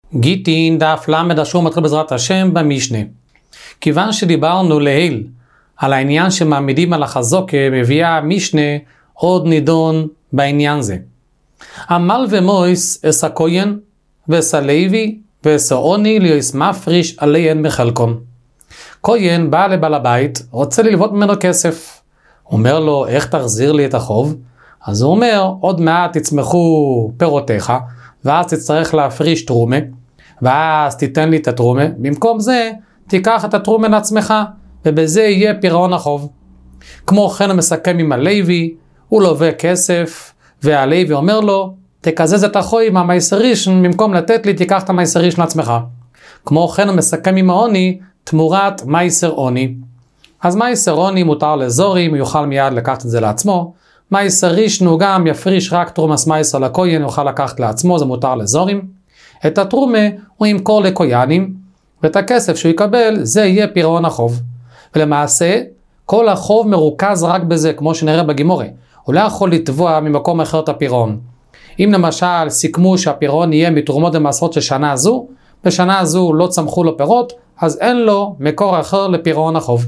גיטין דף למד אשור מתחיל בעזרת השם במשנה. כיוון שדיברנו להיל על העניין שמעמידים על החזוקה, מביאה המשנה עוד נידון בעניין זה. עמל ומויס אס הכהן ואס הלוי ואס העוני ליוס מפריש עליהן מחלקון. כהן בא לבעל הבית, רוצה ללוות ממנו כסף. אומר לו, איך תחזיר לי את החוב? אז הוא אומר, עוד מעט תצמחו פירותיך, ואז תצטרך להפריש תרומה, ואז תיתן לי את התרומה. במקום זה, תיקח את התרומה לעצמך, ובזה יהיה פירעון החוב. כמו כן הוא מסכם עם הלוי, הוא לווה כסף, והלוי אומר לו, תקזז את החוב עם המייסר ראשון, במקום לתת לי, תיקח את המייסר ראשון לעצמך. כמו כן הוא מסכם עם העוני, תמורת מייסר עוני. אז מייסר עוני מותר לזורים, הוא יוכל מיד לקחת את זה לעצמו. מייסר ראשון הוא גם יפריש רק תרומס מייסר לכהן, יוכל לקחת לעצמו, זה מותר לזורים. את התרומה הוא ימכור לכהנים, ואת הכסף שהוא יקבל, זה יהיה פירעון החוב. ולמעשה, כל החוב מרוכז רק בזה, כמו שנראה בגימורה. הוא לא יכול לתבוע ממקום אחר את הפירעון. אם למשל סיכמו שהפירעון יהיה מתרומות ומעשרות של שנה הזו, בשנה הזו לא צמחו לו פירות, אז אין לו מקור אחר לפירעון החוב.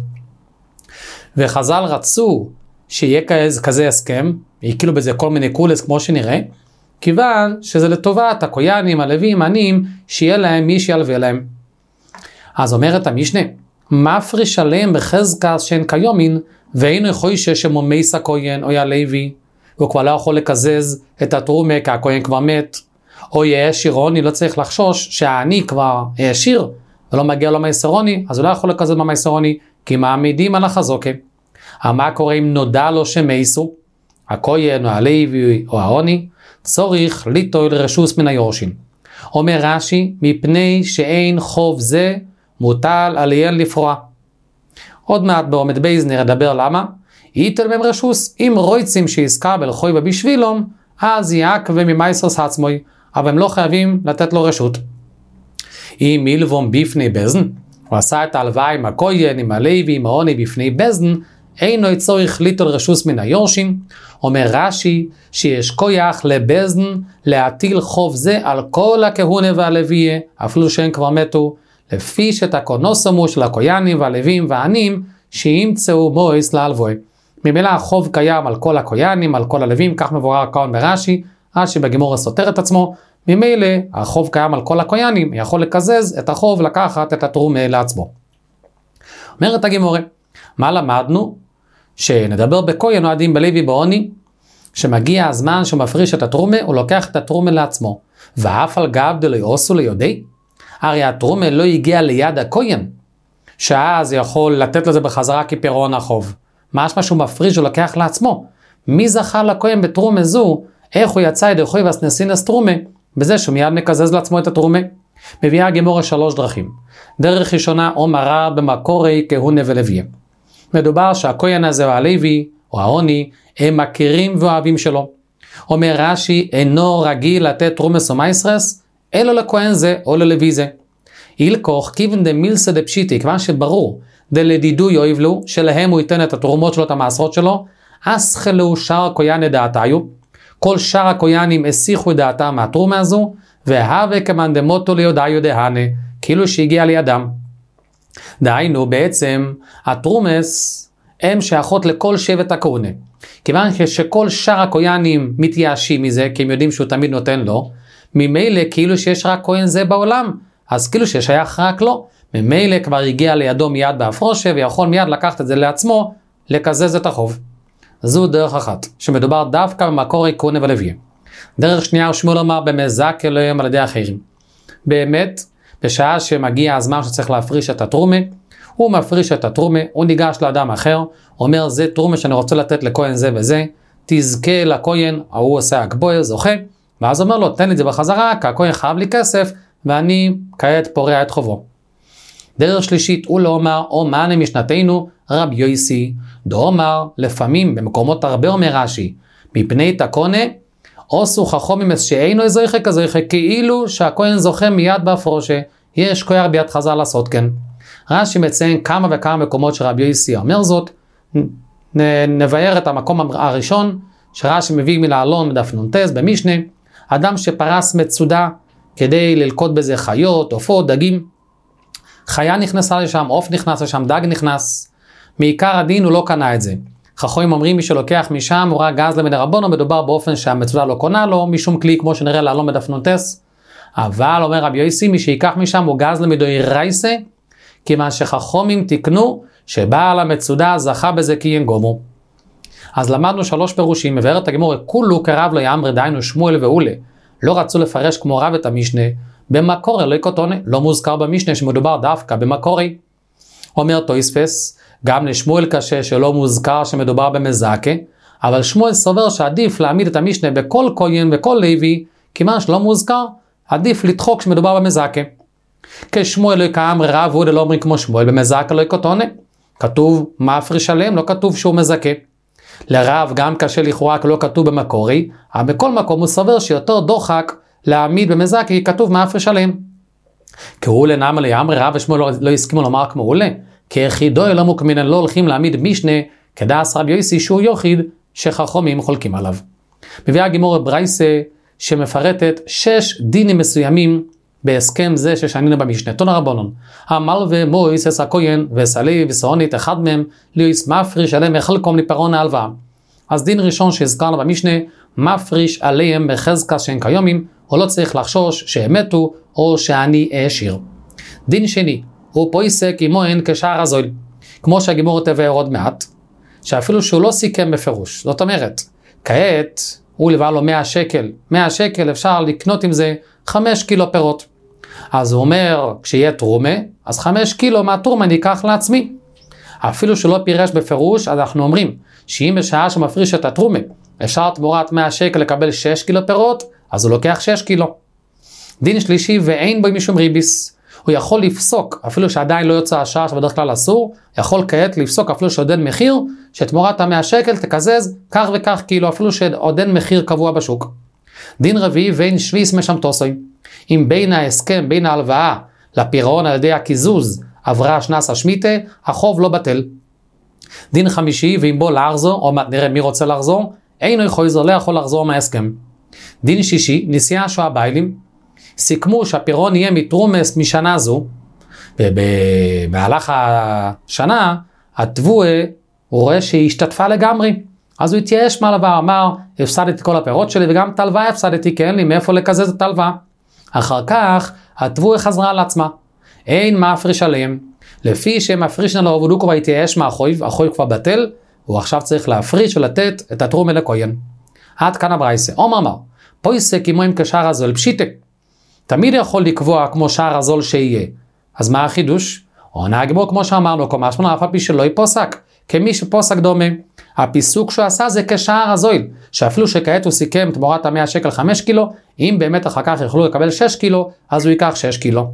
וחז"ל רצו שיהיה כזה הסכם, יקילו בזה כל מיני קולס כמו שנראה, כיוון שזה לטובת הכהנים, הלווים, העניים, שיהיה להם מי שילווה להם. אז אומרת המשנה, מפריש עליהם בחזקה שאין כיומין, ואינו יכול ששמו מייס הכהן או הלוי, הוא כבר לא יכול לקזז את התרומה כי הכהן כבר מת, או יעשיר עוני, לא צריך לחשוש שהעני כבר העשיר, ולא מגיע לו מייסר עוני, אז הוא לא יכול לקזז במייסר עוני, כי מעמידים על החזוקה. מה קורה אם נודע לו שמייסו, הכהן או הלוי או העוני, צורך ליטול רשוס מן היורשים. אומר רש"י, מפני שאין חוב זה מוטל עליהן לפרוע. עוד מעט בעומד בייז נדבר למה. ייטל מהם רשוס, אם רויצים שיסקבל חויבה בשבילום, אז יעכב ממייסרס עצמוי, אבל הם לא חייבים לתת לו רשות. אם ילבום בפני בזן, הוא עשה את ההלוואה עם הכהן, עם הלוי, עם העוני בפני בזן, אינו צורך ליטול רשוס מן היורשים. אומר רש"י שיש כוח לבזן להטיל חוב זה על כל הכהונה והלוויה, אפילו שהם כבר מתו, לפי שתקונוסמו של הכהנים והלווים והעניים שימצאו מויס להלווה. ממילא החוב קיים על כל הכהנים, על כל הלווים, כך מבואר כאן ברש"י, רש"י בגימורה סותר את עצמו, ממילא החוב קיים על כל הכהנים, יכול לקזז את החוב, לקחת את התרומה לעצמו. אומרת הגימורה, מה למדנו? שנדבר בכהן או עדים בלוי בעוני, שמגיע הזמן שהוא מפריש את התרומה, הוא לוקח את התרומה לעצמו, ואף על גב דלא יעשו לידי, הרי התרומה לא הגיע ליד הכהן, שאז יכול לתת לזה בחזרה כפירעון החוב. משמע שהוא מפריש ולוקח לעצמו. מי זכה לכהן בתרומה זו? איך הוא יצא ידי חוי וסנסינס תרומה? בזה שהוא מיד מקזז לעצמו את התרומה. מביאה הגימורה 3 דרכים. דרך ראשונה, אומרה במקורי כהונה ולוויה. מדובר שהכהן הזה או הלוי או העוני הם מכירים ואוהבים שלו. אומר רש"י, אינו רגיל לתת תרומס או מייסרס, אלא לכהן זה או ללוי זה. אילכוך כיוון דמילסא דפשיטי, כיוון שברור דלדידוי אוהב לו, שלהם הוא ייתן את התרומות שלו, את המעשרות שלו, אסכלו שאר כהני דעתיו, כל שאר הכהנים הסיחו את דעתם מהתרומה הזו, והווה כמאן דמותו ליודעיו דהנה, כאילו שהגיע לידם. דהיינו בעצם התרומס הם שייכות לכל שבט הכהונה. כיוון שכל שאר הכהנים מתייאשים מזה, כי הם יודעים שהוא תמיד נותן לו, ממילא כאילו שיש רק כהן זה בעולם, אז כאילו ששייך רק לו, ממילא כבר הגיע לידו מיד בהפרושה, ויכול מיד לקחת את זה לעצמו, לקזז את החוב. זו דרך אחת, שמדובר דווקא במקורי כהונה ולוויה. דרך שנייה שמואל אומר במזק אלוהים על ידי אחרים. באמת, בשעה שמגיע הזמן שצריך להפריש את התרומה, הוא מפריש את התרומה, הוא ניגש לאדם אחר, אומר זה תרומה שאני רוצה לתת לכהן זה וזה, תזכה לכהן, הוא עושה הקבויה, זוכה, ואז אומר לו תן לי את זה בחזרה, כי הכהן חייב לי כסף, ואני כעת פורע את חובו. דרך שלישית הוא לא אומר, או מענה משנתנו רב יויסי, דו אומר לפעמים במקומות הרבה אומר רש"י, מפני תקונה, עשו חכמים שאינו זוכה כזוכה, כאילו שהכהן זוכה מיד בהפרושה, יש כוח ביד חז"ל לעשות כן. רש"י מציין כמה וכמה מקומות שרב יויסי אומר זאת, נבאר את המקום הראשון, שרש"י מביא מלעלון בדף נ"ט במשנה, אדם שפרס מצודה כדי ללקוט בזה חיות, עופות, דגים. חיה נכנסה לשם, עוף נכנס לשם, דג נכנס. מעיקר הדין הוא לא קנה את זה. חכמים אומרים מי שלוקח משם הוא רק גז למדרבנו, מדובר באופן שהמצודה לא קונה לו, משום כלי כמו שנראה להלום בדף נונטס. אבל אומר רבי יוסי, מי שיקח משם הוא גז למדוירייסה, כיוון שחכמים תקנו שבעל המצודה זכה בזה כי ינגומו. אז למדנו 3 פירושים, מבארת הגמרא, כולו כרב לא יאמרי, דהיינו שמואל ואולה, לא רצו לפרש כמו רב את המשנה, במקורי לא יקוטונה, לא מוזכר במשנה שמדובר דווקא במקורי. אומר תוספות, גם לשמואל קשה שלא מוזכר שמדובר במזקה, אבל שמואל סובר שעדיף להעמיד את המשנה בכל כהן וכל לוי, כיוון שלא מוזכר, עדיף לדחוק שמדובר במזקה. כשמואל לא יקאמרי רב ואולה לא אומרים כמו שמואל, במזקה לא יקוטונה. כתוב מפריש עליהם, לא כתוב שהוא מזקה. לרב גם קשה לכאורה כי לא כתוב במקורי, אבל בכל מקום הוא סובר שיותר דוחק להעמיד במזקה כי כתוב מפריש עליהם. כאולה נאמר ליאמרי רב ושמואל לא הסכימו לומר כמו אולה, כי יחידו לא מוקמינן, לא הולכים להעמיד משנה כדעס רבי יוסי שהוא יחיד שחכמים חולקים עליו. מביאה הגמרא ברייסה שמפרטת 6 דינים מסוימים בהסכם זה ששנינו במשנה. תונה רבנן, המלווה מויס הכהן וסלי וסעונית אחד מהם ליוס מפריש עליהם מחלקום לפרעון ההלוואה. אז דין ראשון שהזכרנו במשנה, מפריש עליהם בחזקה שהם כיומים, או לא צריך לחשוש שהם מתו או שאני אשיר. דין שני, הוא פויסק עמוהן כשער הזויל, כמו שהגמרא תבאר עוד מעט, שאפילו שהוא לא סיכם בפירוש. זאת אומרת, כעת הוא לבא לו 100 שקל, 100 שקל אפשר לקנות עם זה 5 קילו פירות. אז הוא אומר, כשיהיה תרומה, אז 5 קילו מהתרומה ניקח לעצמי. אפילו שלא פירש בפירוש, אז אנחנו אומרים, שאם בשעה שמפריש את התרומה, אפשר תמורת 100 שקל לקבל 6 קילו פירות, אז הוא לוקח 6 קילו. דין שלישי, ואין בו משום ריביס. הוא יכול לפסוק, אפילו שעדיין לא יוצא השער שבדרך כלל אסור, יכול כעת לפסוק אפילו שעוד אין מחיר, שתמורת 100 שקל תקזז כך וכך קילו, אפילו שעוד אין מחיר קבוע בשוק. דין רביעי, ואין שוויס משם תוסוי. אם בין ההסכם, בין ההלוואה לפירעון על ידי הקיזוז עברה שנס השמיטה, החוב לא בטל. דין חמישי, ואם בוא לחזור, או נראה מי רוצה לחזור, אינו לא יכול לחזור מההסכם. דין שישי, נשיאה שואה ביילים, סיכמו שהפירעון יהיה מתרומס משנה זו, ובמהלך השנה, התבואה, הוא רואה שהיא השתתפה לגמרי, אז הוא התייאש מהלוואה, אמר, הפסדתי כל הפירות שלי, וגם את ההלוואה הפסדתי, כי אין לי מאיפה לקזז את ההלוואה. אחר כך, התבואה חזרה על עצמה. אין מפריש עליהם. לפי שמפריש לנו, הוא כבר התייאש מהחויב, החויב כבר בטל, הוא עכשיו צריך להפריש ולתת את התרומה לכהן. עד כאן הברייסה. אומר, פויסק עמוהם כשער הזול פשיטה. תמיד יכול לקבוע כמו שער הזול שיהיה. אז מה החידוש? עונה הגמרא כמו שאמרנו, כמו משמענו אף על פי שלא יפוסק. כמי שפוסק דומה. הפיסוק שהוא עשה זה כשער הזול. שאפילו שכעת הוא סיכם תמורת 100 שקל 5 קילו, אם באמת אחר כך יוכלו לקבל 6 קילו, אז הוא ייקח 6 קילו.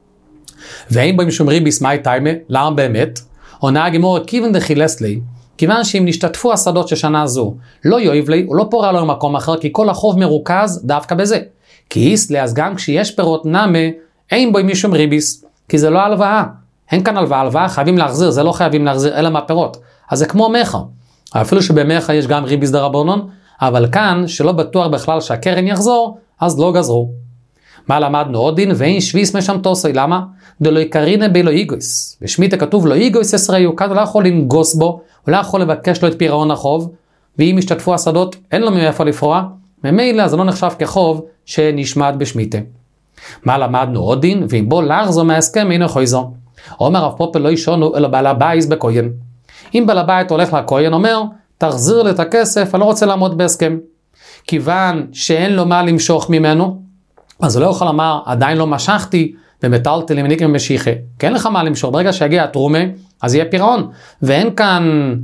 ואין בו משום ריביס מאי טיימה, למה באמת? עונה הגמרא כיוון דחילס לי, כיוון שאם נשתתפו השדות ששנה זו, לא יואיב לי, הוא לא פורע לו למקום אחר, כי כל החוב מרוכז דווקא בזה. כי איסלי, אז גם כשיש פירות נמה, אין בו משום ריביס, כי זה לא הלוואה. אין כאן הלוואה, חייבים להחזיר, זה לא חייבים להחזיר, אלא מהפירות. אז זה כמו מחר. אפילו שבמחר יש גם ריביס דרבנן, אבל כאן, שלא בטוח בכלל שהקרן יחזור, אז לא גזרו. מה למדנו עוד דין? ואין שוויס משם תוסי, למה? דלא יקרינה בלא איגויס. בשמיטה כתוב לא איגויס ישריו, כאן הוא לא יכול לנגוס בו, הוא לא יכול לבקש לו את פירעון החוב, ואם ישתתפו השדות, אין לו מאיפה לפרוע, ממילא זה לא נחשב כחוב שנשמט בשמיטה. מה למדנו עוד דין? ואם בוא לחזור מההסכם אינו חויזו. אומר רב פופל לא ישונו אלא בעל הבית בכהן. אם בעל הבית הולך לכהן אומר, תחזיר לי את הכסף, אני לא רוצה לעמוד בהסכם. כיוון שאין לו מה למשוך ממנו, אז הוא לא יכול לומר, עדיין לא משכתי, ומטלתי למניק ממשיכה. כי אין לך מה למשוך, ברגע שיגיע התרומה, אז יהיה פירעון. ואין כאן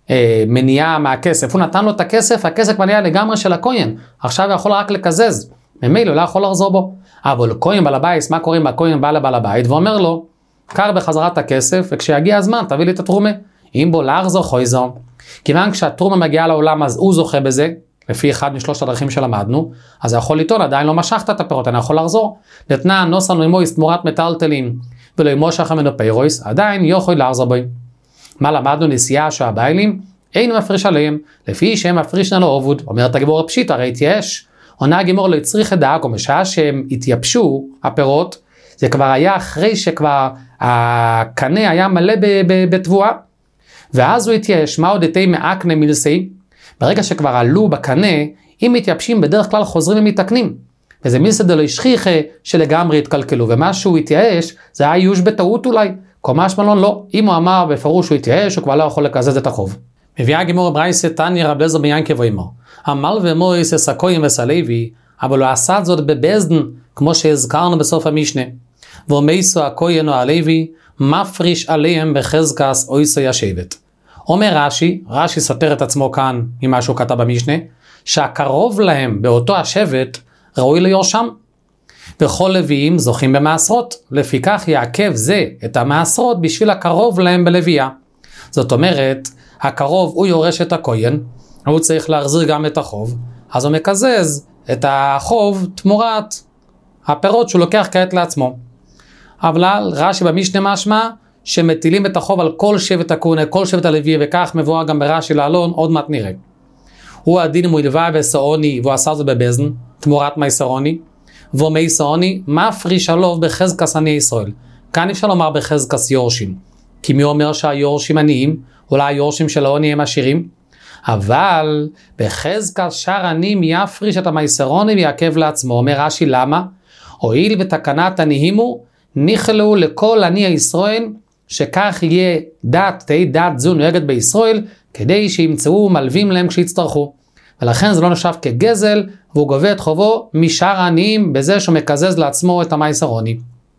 מניעה מהכסף. הוא נתן לו את הכסף, הכסף כבר נהיה לגמרי של הכהן. עכשיו הוא יכול רק לקזז. ממילא הוא לא יכול לחזור בו. אבל הכהן בעל הבית, מה קורה אם הכהן בא לבעל הבית, ואומר לו, קר בחזרת הכסף, וכשיגיע הזמן, תביא לי את התרומה. אם בו לחזור חויזו. כיוון כשהתרומה מגיעה לעולם, אז הוא זוכה בזה, לפי אחד משלושת הדרכים שלמדנו, אז הוא יכול לטעון, עדיין לא משכת את הפירות, אני יכול לחזור. נתנה נוסן לימויס תמורת מטלטלים, ולא ימושך ממנו פירויס, עדיין יכול לחזור בו. מה למדנו? נשיאה שהביילים, אין מפריש עליהם, לפי שהם מפריש לנו עובוד, אומרת הגמרא פשיטא, הרי התייאש. עונה הגימור לא צריך דאגו, משעה שהם התייבשו, הפירות, זה כבר היה אחרי שכבר הקנה היה מלא בתבואה, ואז הוא התייש, מה עוד איתי מאקנה מילסי, ברגע שכבר עלו בקנה, אם מתייבשים בדרך כלל חוזרים ומתקנים, וזה מילסי דלו ישכיחה שלגמרי התקלקלו, ומה שהוא התייש, זה היה ייאוש בטעות אולי, קומש מלון לא, אם הוא אמר בפירוש שהוא התייש, הוא כבר לא יכול לקזז את החוב. מביאה הגימור ברייסה תניא רב אליעזר בן ינקב ואימו, עמל ומויס הסקויים וסלוי, אבל הוא עשה זאת בבזדן, כמו שהזכרנו בסוף המשנה, ומייסו הכהן או הלוי, מפריש עליהם בחזקס אויסו ישבת. אומר רש"י סותר את עצמו כאן ממה שהוא כתב במשנה, שהקרוב להם באותו השבט ראוי ליורשם. וכל לוויים זוכים במעשרות, לפיכך יעכב זה את המעשרות בשביל הקרוב להם בלוויה. זאת אומרת, הקרוב הוא יורש את הכהן, הוא צריך להחזיר גם את החוב, אז הוא מקזז את החוב תמורת הפירות שהוא לוקח כעת לעצמו. אבל רש"י במשנה משמע שמטילים את החוב על כל שבט הכהונה, כל שבט הלוי, וכך מבואר גם ברש"י לעלון, עוד מעט נראה. הוא הדין אם הוא הלווה בסעוני והוא עשה זאת בבזן, תמורת מייסרוני, ומייסרוני מפריש עליו בחזקס עני ישראל. כאן אפשר לומר בחזקס יורשים, כי מי אומר שהיורשים עניים, אולי היורשים של העוני הם עשירים, אבל בחזקס שר עניים יפריש את המייסרוני ויעכב לעצמו. אומר רש"י למה? הואיל ותקנת עניים ניחלו לכל עני ישראל, שכך יהיה דת זו נוהגת בישראל, כדי שימצאו מלווים להם כשיצטרכו. ולכן זה לא נחשב כגזל, והוא גובה את חובו משאר העניים, בזה שהוא מקזז לעצמו את המייסרוני.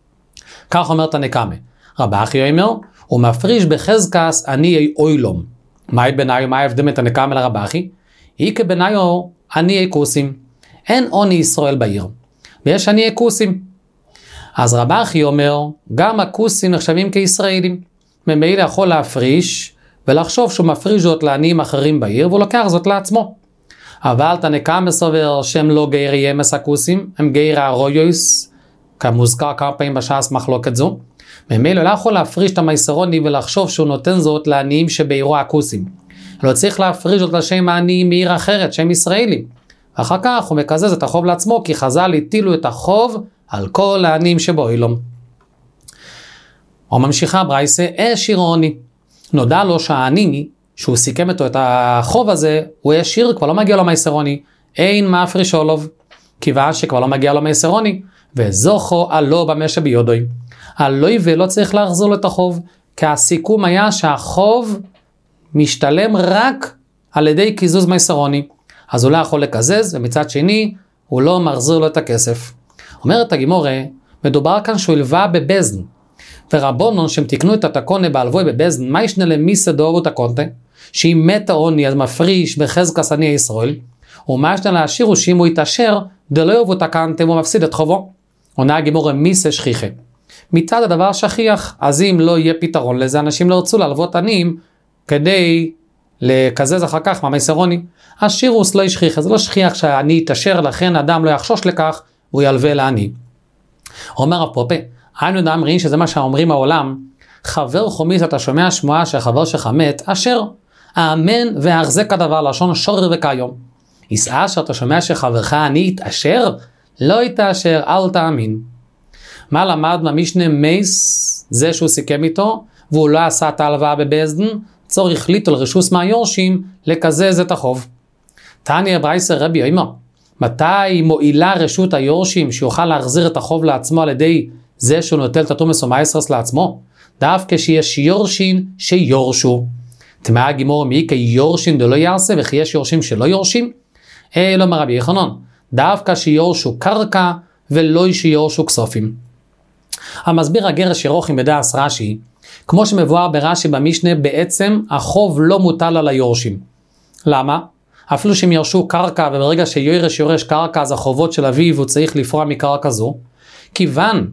כך אומרת הנקמה. רבי אחי אומר, הוא מפריש בחזקס עניי אוילום. מהי בניו, מה ההבדל את הנקמה לרבי אחי? היא כבניו עניי כוסים. אין עוני ישראל בעיר, ויש עניי כוסים. אז רבי אחי אומר, גם הכוסים נחשבים כישראלים. ממילא יכול להפריש, ולחשוב שהוא מפריש זאת לעניים אחרים בעיר, והוא לוקח זאת לעצמו. אבל תנקמה סובר שהם לא גיירי ימס הכוסים, הם גיירי הרויוס, כמוזכר כמה פעמים בש"ס מחלוקת זו. ממילא לא יכול להפריש את המייסרוני ולחשוב שהוא נותן זאת לעניים שבעירו הכוסים. לא צריך להפריש זאת לשם העניים מעיר אחרת, שם ישראלי. ואחר כך הוא מקזז את החוב לעצמו, כי חז"ל הטילו את החוב על כל העניים שבאוילום. או ממשיכה ברייסה, אשיר עוני. נודע לו שהעני, שהוא סיכם איתו את החוב הזה, הוא ישיר, כבר לא מגיע לו מייסרוני, אין מפריש עולוב, כיוון שכבר לא מגיע לו מייסרוני, וזוכו עלו במשא ביודוי. עלוי ולא צריך להחזיר לו את החוב, כי הסיכום היה שהחוב משתלם רק על ידי קיזוז מייסרוני. אז הוא לא יכול לקזז, ומצד שני, הוא לא מחזיר לו את הכסף. אומרת הגימורה, מדובר כאן שהוא הלווה בבזן, ורבונון שהם תקנו את התקונה בהלווי בבזן, מה ישנה למיסה דאובו תקונתה? שאם מת העוני אז מפריש בחזקס עני ישראל, ומה ישנה להשאיר הוא שאם הוא יתעשר, דלא יאבו תקנתם הוא מפסיד את חובו. עונה הגימורה מיסה שכיחה. מצד הדבר שכיח, אז אם לא יהיה פתרון לזה, אנשים לא ירצו להלוות עניים, כדי לקזז אחר כך מהמייסרוני. השירוס לא ישכיח, זה לא שכיח שהעני יתעשר, לכן אדם לא יחשוש לכך, הוא ילווה לעני. אומר הפופה, היינו דאמרין שזה מה שאומרים העולם, חבר חומיס אתה שומע שמועה שחבר שלך מת, אשר האמן והחזק הדבר לשון שורר וכיום. יסעה שאתה שומע שחברך עני יתעשר, לא יתעשר, אל תאמין. מה למד מהמשנה מייס, זה שהוא סיכם איתו, והוא לא עשה את ההלוואה בבזדן, צורך החליט על רשוס מהיורשים לקזז את החוב. תניא ברייסה רבי אומר, מתי מועילה רשות היורשים שיוכל להחזיר את החוב לעצמו על ידי זה שהוא נוטל את התומס או מייסרס לעצמו? דווקא שיש יורשים שיורשו. תמאה הגימור מי כי יורשים דלא יעשה וכי יש יורשים שלא יורשים? לא מרבי יחנון, דווקא שיורשו קרקע ולא שיורשו כסופים. המסביר הגרש ירוחים בדעס רש"י, כמו שמבואר ברש"י במשנה, בעצם החוב לא מוטל על היורשים. למה? אפילו שהם ירשו קרקע, וברגע שיורש יורש קרקע, אז החובות של אביו הוא צריך לפרוע מקרקע זו, כיוון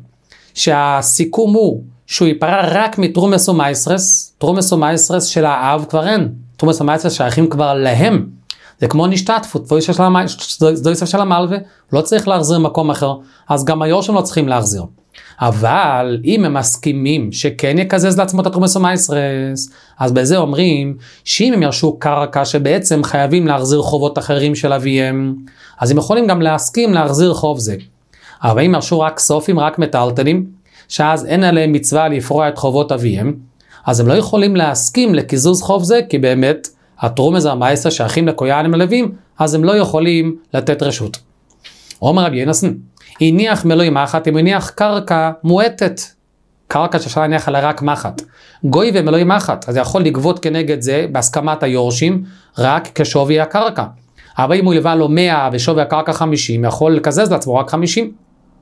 שהסיכום הוא שהוא ייפרע רק מתרומס ומייסרס, תרומס ומייסרס של האב כבר אין, תרומס ומייסרס שייכים כבר להם, זה כמו נשתתפות, זו יסף של המלווה, לא צריך להחזיר מקום אחר, אז גם היורשים לא צריכים להחזיר. אבל אם הם מסכימים שכן יקזז לעצמו את התרומס ומייסרס, אז בזה אומרים שאם הם ירשו קרקע שבעצם חייבים להחזיר חובות אחרים של אביהם, אז הם יכולים גם להסכים להחזיר חוב זה. אבל אם ירשו רק סופים, רק מטלטלים, שאז אין עליהם מצווה לפרוע את חובות אביהם, אז הם לא יכולים להסכים לקיזוז חוב זה, כי באמת התרומס והמייסר שייכים לכהנים הלווים, אז הם לא יכולים לתת רשות. אומר רבי יונסן, הניח מלואי מחט, אם הניח קרקע מועטת, קרקע שאפשר להניח עליה רק מחט, גוי ומלואי מחט, אז יכול לגבות כנגד זה בהסכמת היורשים, רק כשווי הקרקע. אבל אם הוא לווה לו 100 ושווי הקרקע 50, יכול לקזז לעצמו רק 50.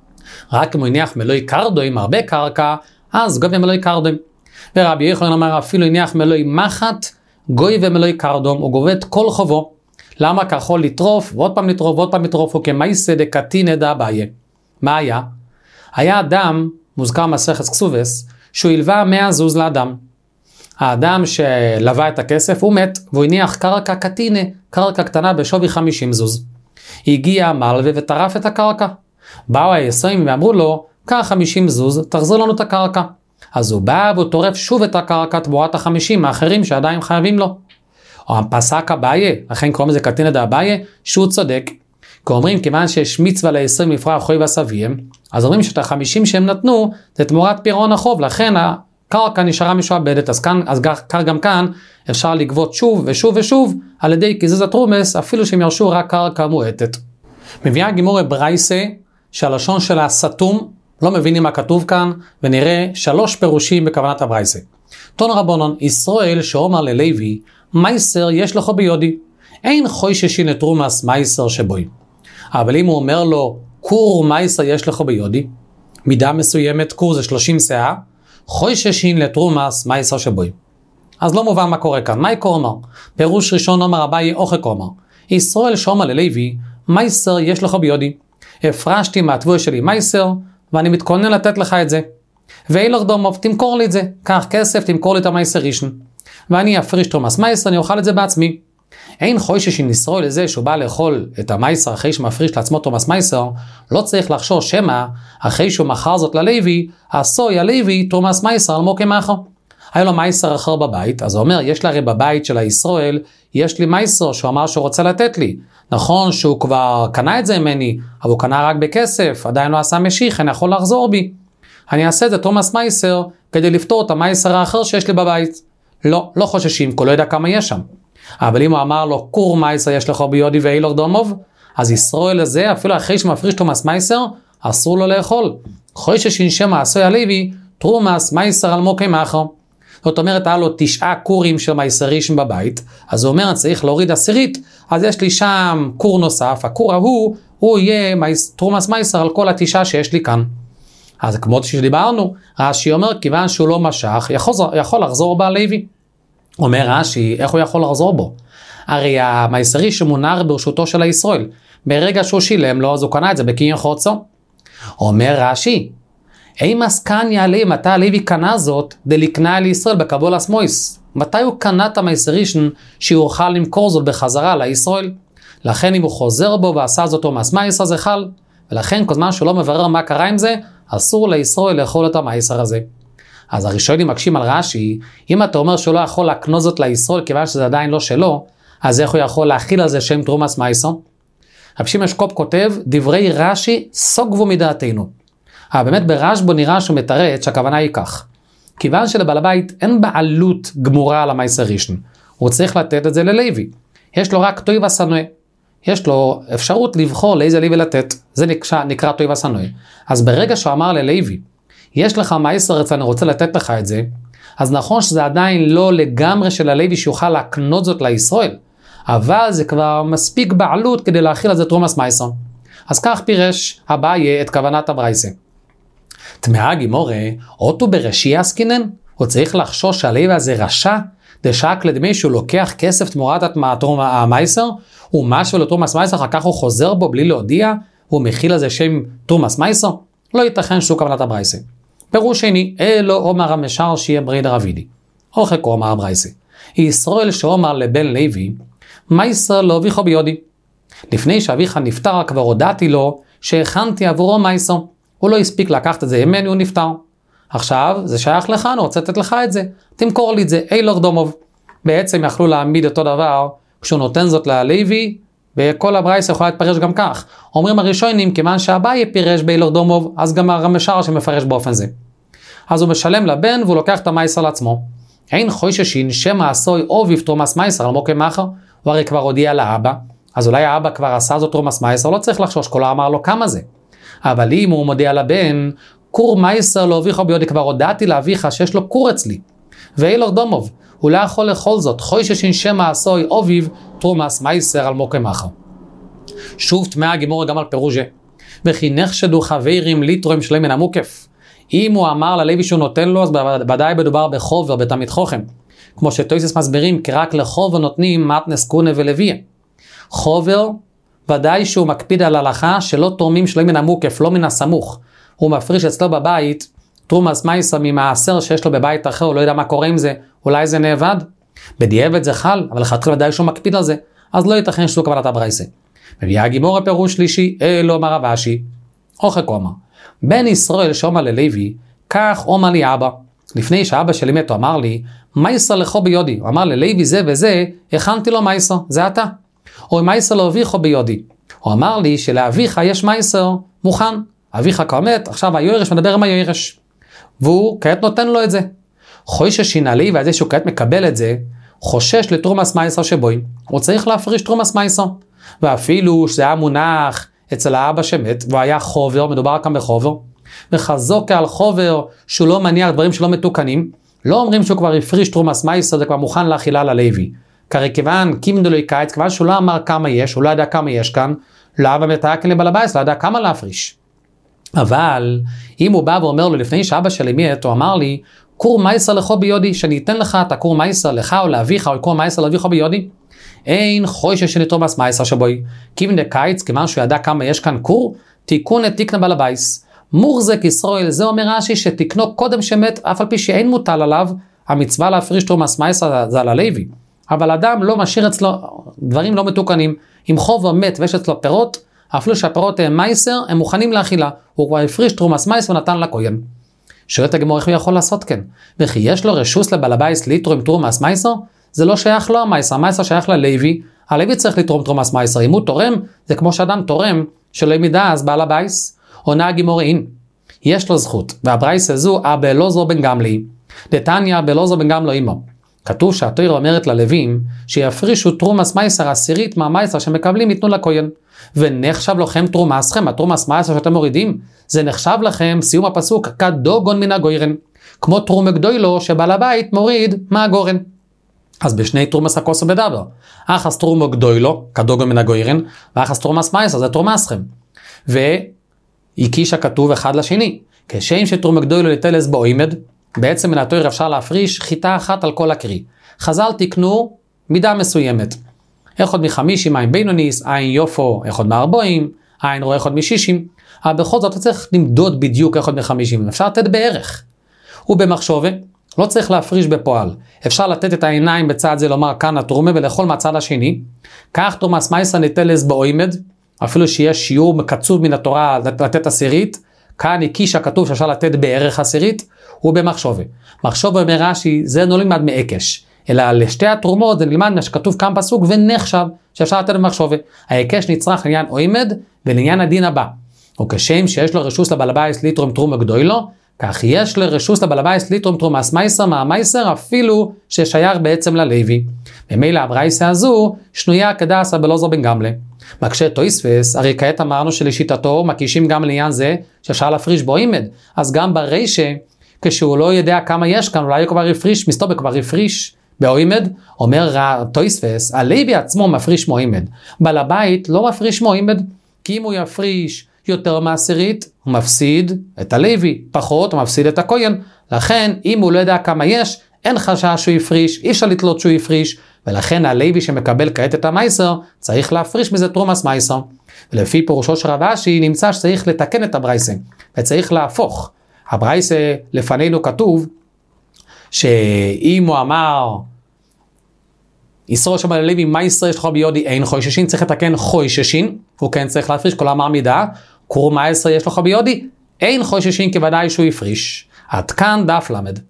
רק אם הוא הניח מלואי קרדוים, הרבה קרקע, אז גוי ומלואי קרדוים. ורבי יוחנן אמר, אפילו הניח מלואי מחט, גוי ומלואי קרדום, הוא גובה את כל חובו. למה? כי יכול לטרוף, ועוד פעם לטרוף, ועוד פעם לטרוף, הוא כמייסא דקתינא דאביי. מה היה? היה אדם, מוזכר מסכת כסובס, שהוא הלווה 100 זוז לאדם. האדם שלווה את הכסף, הוא מת, והוא הניח קרקע קטינא, קרקע קטנה בשווי 50 זוז. הגיע המלווה וטרף את הקרקע. באו היסעים ואמרו לו, קח 50 זוז, תחזיר לנו את הקרקע. אז הוא בא והוא טורף שוב את הקרקע תמורת ה-50 האחרים שעדיין חייבים לו. או פסק אביי, לכן קוראים לזה קטינא דאביי, שהוא צודק. כי אומרים, כיוון שיש מצווה ל-20 לפרוע חוב אביהם, אז אומרים שאת ה-50 שהם נתנו, זה תמורת פירעון החוב, לכן הקרקע נשארה משועבדת, אז גם כאן אפשר לגבות שוב ושוב ושוב, על ידי קיזוז התרומס, אפילו שהם ירשו רק קרקע מועטת. מביאה גימורה ברייסה, שהלשון שלה סתום, לא מבינים מה כתוב כאן, ונראה 3 פירושים בכוונת הברייסה. תון רבונון, ישראל שאומר ללוי, מייסר יש לך ביודי, אין חויששין לתרומס מייסר שבוי. אבל אם הוא אומר לו, קור מייסר יש לך ביודי, מידה מסוימת, קור זה 30 שאה, חויששין לתרומס מייסר שבוי. אז לא מובן מה קורה כאן, מה יקור אומר? פירוש ראשון אומר אביי אוחק אומר, ישראל שאומר ללוי, מייסר יש לך ביודי, הפרשתי מהתבוע שלי מייסר, ואני מתכונן לתת לך את זה. ואילך דומוב, תמכור לי את זה, קח כסף, תמכור לי את המייסר ראשון. ואני אפריש תרומס מייסר, אני אוכל את זה בעצמי. אין חויששין ישראל לזה שהוא בא לאכול את המייסר אחרי שמפריש לעצמו תרומס מייסר, לא צריך לחשוש שמא, אחרי שהוא מכר זאת ללוי, עשוי הלוי תרומס מייסר על מוקי מאחר. היה לו מייסר אחר בבית, אז הוא אומר, יש לי הרי בבית של הישראל, יש לי מייסר שהוא אמר שהוא רוצה לתת לי. נכון שהוא כבר קנה את זה ממני, אבל הוא קנה רק בכסף, עדיין לא עשה משיך, אני יכול לחזור בי. אני אעשה את זה תרומס מייסר, כדי לפתור את המייסר האחר שיש לי בבית. לא חוששים, כי הוא לא יודע כמה יש שם. אבל אם הוא אמר לו, קור מייסר יש לך ביודי ואילך דומוב, אז ישראל הזה, אפילו אחרי שמפריש תרומס מייסר, אסור לו לאכול. חוששים שמא עשוי הלוי, תרומס מייסר על מוקי מאחר. זאת אומרת, היה לו 9 קורים של מייסרישים בבית, אז הוא אומר, צריך להוריד 10, אז יש לי שם קור נוסף, הקור הוא יהיה תרומס מייסר על כל 9 שיש לי כאן. אז כמו שדיברנו, רש"י אומר, כיוון שהוא לא משך, יכול לחזור בלוי. אומר רש"י, איך הוא יכול לחזור בו? הרי המייסרי שמונח ברשותו של הישראל, ברגע שהוא שילם לו, אז הוא קנה את זה בקניין חוצו. אומר רש"י, אם מסכן יעלה מתי הלוי קנה זאת, דלקנה לישראל בקבול הסמויס. מתי הוא קנה את המייסרישן שיוכל למכור זאת בחזרה לישראל? לכן אם הוא חוזר בו ועשה זאת תרומס מייסר זה חל, ולכן כל זמן שהוא לא מברר מה קרה עם זה, אסור לישראל לאכול את המייסר הזה. אז הראשונים מקשים על רש"י, אם אתה אומר שהוא לא יכול להקנות זאת לישראל כיוון שזה עדיין לא שלו, אז איך הוא יכול להכיל על זה שם תרומס מייסר? רבי שמעון שקופ כותב, דברי רש"י סוגבו מדעתנו. באמת ברשב"י נראה שהוא מתרץ שהכוונה היא כך. כיוון שלבעל הבית אין בעלות גמורה על המייסר ראשון, הוא צריך לתת את זה ללוי. יש לו רק טויבה סנוה. יש לו אפשרות לבחור לאיזה לוי לתת. זה נקרא טויבה סנוה. אז ברגע שהוא אמר ללוי, יש לך מייסר אני רוצה לתת לך את זה, אז נכון שזה עדיין לא לגמרי של הלוי שיוכל להקנות זאת לישראל, אבל זה כבר מספיק בעלות כדי להכיל על זה תרומס מייסר. אז כך פירש אביי את כוונת הברייסה. תמאה גימורה, אותו ברשי עסקינן, הוא צריך לחשוש שהלוי הזה רשע, דשק לדמי שהוא לוקח כסף תמורת המייסר, הוא משהו לתרומס מייסר, אחר כך הוא חוזר בו בלי להודיע, הוא מכיל על זה שם תרומס מייסר, לא ייתכן שהוא כוונת הברייסה. פירוש שני, אלו אומר המשל שיהיה ברי דרבידי. אוכל כה אומר הברייסה. ישראל שאומר לבן לוי, מייסר לא אביך ביודי. לפני שאביך נפטר כבר הודעתי לו שהכנתי עבורו מייסר. הוא לא הספיק לקחת את זה ממני, הוא נפטר. עכשיו זה שייך לך, אני רוצה לתת לך את זה, תמכור לי את זה, אילוך דומוב. בעצם יכלו להעמיד אותו דבר, כשהוא נותן זאת ללוי, וכל הברייס יכולה להתפרש גם כך. אומרים הראשונים, כיוון שאביי פירש באילוך דומוב, אז גם הרמש"ר שמפרש באופן זה. אז הוא משלם לבן, והוא לוקח את המייסר לעצמו. אין חוששין שמא עשוי אוביב תרומס מייסר על מוקי מחר, הוא הרי כבר הודיע לאבא, אז אולי האבא כבר עשה זאת תרומס מייסר, לא צריך לחשוש, כל אמר לו כמה זה. אבל אם הוא מודיע לבן, קור מייסר לא אביך ביודי, כבר הודעתי לאביך שיש לו קור אצלי. ואילוך דומוב, הוא לא יכול לאכול זאת, חוששין שמא עשוי אוביב תרומס מייסר על מוקי מחר. שוב תמאה הגימור גם על פירושה, וכי נחשדו חברים ליטרוים שלהם מן המוקף. אם הוא אמר ללוי שהוא נותן לו, אז ודאי מדובר בחובר, בתמיד חוכם. כמו שטויסס מסבירים, כי רק לחובר נותנים מתנס קונה ולוויה. חובר, ודאי שהוא מקפיד על הלכה שלא תורמים שלהם מן המוקף, לא מן הסמוך. הוא מפריש אצלו בבית, תרומס מייסר ממעשר שיש לו בבית אחר, הוא לא יודע מה קורה עם זה, אולי זה נאבד. בדיעבד זה חל, אבל לכתחילה ודאי שהוא מקפיד על זה, אז לא ייתכן שלא קבלת הברייסה. מביאה הגימור הפירוש שלישי, אלו אמר רב אשי, אוכק אומר. בן ישראל שאומר ללוי, כך אומר לי אבא. לפני שאבא שלי מת, הוא אמר לי, מייסר לכו ביודי. הוא אמר ללוי זה וזה, הכנתי לו מייסר, זה אתה. או מייסר לא אביכו ביודי. הוא אמר לי שלאביך יש מייסר מוכן. אביך כבר מת, עכשיו היורש מדבר עם היורש. והוא כעת נותן לו את זה. חושש שינעלי, ועל זה שהוא כעת מקבל את זה, חושש לתרומס מייסר שבוי. הוא צריך להפריש תרומס מייסר. ואפילו שזה היה מונח אצל האבא שמת, והוא היה חובר, מדובר כאן בחובר, וחזוק על חובר שהוא לא מניח דברים שלא מתוקנים, לא אומרים שהוא כבר הפריש תרומס מייסר, זה כבר מוכן לאכילה ללוי. כרי כיוון, קימדו לו קיץ, כיוון שהוא לא אמר כמה יש, הוא לא ידע כמה יש כאן, לאבא מתאקן לבעל הבית, לא ידע כמה להפריש. אבל אם הוא בא ואומר לו, לפני שאבא שלי מת, הוא אמר לי, קור מייסר לכו ביודי, שאני אתן לך את הקור מייסר לך או לאביך, או קור מייסר לאביך ביודי, אין חושש שנתרומס מייסר שבוי, כיוון דקיץ, כיוון שהוא ידע כמה יש כאן קור, תיקון את תקנה בעל הבייס. מורזק ישראל, זה אומר רש"י שתקנו קודם שמת, אף על פי שאין מוטל עליו, המצווה להפריש תרומס מייסר זה על הלוי. אבל אדם לא משאיר אצלו דברים לא מתוקנים. אם חוב מת ויש אצלו פירות, אפילו שהפירות הם מייסר, הם מוכנים לאכילה. הוא כבר הפריש תרומס מייסר ונתן לכהן. שואלת הגמרא איך הוא יכול לעשות כן? וכי יש לו רשוס לבעל הבייס לתרום תרומס מייסר? זה לא שייך לו המייסר, המייסר שייך ללוי, הלוי צריך לתרום תרומס מייסר, אם הוא תורם, זה כמו שאדם תורם, שלא ימידה אז בעל הבייס, עונה הגימור אין, יש לו זכות, והברייס הזו, אבא אלעזר בן גמלי, דתניא אבא אלעזר בן גמלא אימו, כתוב שהתורה אומרת ללווים, שיפרישו תרומס מייסר עשירית מהמייסר שמקבלים ייתנו לכהן, ונחשב לכם תרומסכם, התרומס מייסר שאתם מורידים, זה נחשב לכם, סיום הפסוק, כדוגון מן הגוירן, כמו תרום גדולו שבעל הבית מוריד מהגורן. אז בשני תרומס הכוסו בדבר, אחס תרומו גדולו, כדוגון מן הגוירן, ואחס תרומס מייסר, זה תרומסכם. והקיש הכתוב אחד לשני, כשם שתרומו גדולו לטלס באוימד, בעצם מן התורה אפשר להפריש חיטה אחת על כל הקרי. חז"ל תקנו מידה מסוימת. אחד מ50, עין בינוניס, עין יופו, אחד מ40, עין רואה אחד מ60. אבל בכל זאת אתה צריך למדוד בדיוק אחד מ50. אפשר לתת בערך. ובמחשבה, לא צריך להפריש בפועל. אפשר לתת את העיניים בצד זה, לומר כאן התרומה ולכל מהצד השני. כך תרומס מייסר ניטלס באוימד, אפילו שיש שיעור מקצוב מן התורה לתת עשירית, כאן הקיש הכתוב שאפשר לתת בערך עשירית, ובמחשבה. מחשבה אומר רש"י, זה לא נלמד מעקש, אלא לשתי התרומות זה נלמד מה שכתוב כאן פסוק ונחשב שאפשר לתת במחשבה. העקש נצרך לעניין אוימד ולעניין הדין הבא. וכשם שיש לו רשוס לבעל הבית לתרום תרומה גדולו, כך יש לו רשוס לבעל הבית לתרום תרומס מייסר מהמייסר אפילו ששייך בעצם ללוי. במילא הברייסה הזו שנויה כדעס אבא אלעזר בן גמלא. מקשה תוספות, הרי כעת אמרנו שלשיטתו מקישים גם לעניין זה שאפשר להפריש באוימד, אז גם ברישה כשהוא לא יודע כמה יש כאן, אולי הוא כבר הפריש, מסתובב כבר הפריש באוימד, אומר תוספות, הלוי עצמו מפריש מאוימד, בעל הבית לא מפריש מאוימד, כי אם הוא יפריש יותר מעשירית, הוא מפסיד את הלוי, פחות הוא מפסיד את הכהן, לכן אם הוא לא יודע כמה יש, אין חשש שהוא יפריש, אי אפשר לתלות שהוא יפריש, ולכן הלוי שמקבל כעת את המייסר, צריך להפריש מזה תרומס מייסר. ולפי פירושו של רב אשי, נמצא שצריך לתקן את הברייסה, וצריך להפוך. הברייסה לפנינו כתוב, שאם הוא אמר, ישרו שמה ללוי מייסר יש לך ביודי אין חוששין, צריך לתקן חוששין, הוא כן צריך להפריש כל אמר מידה, קור מייסר יש לך ביודי אין חוששים כוודאי שהוא הפריש. עד כאן דף למד.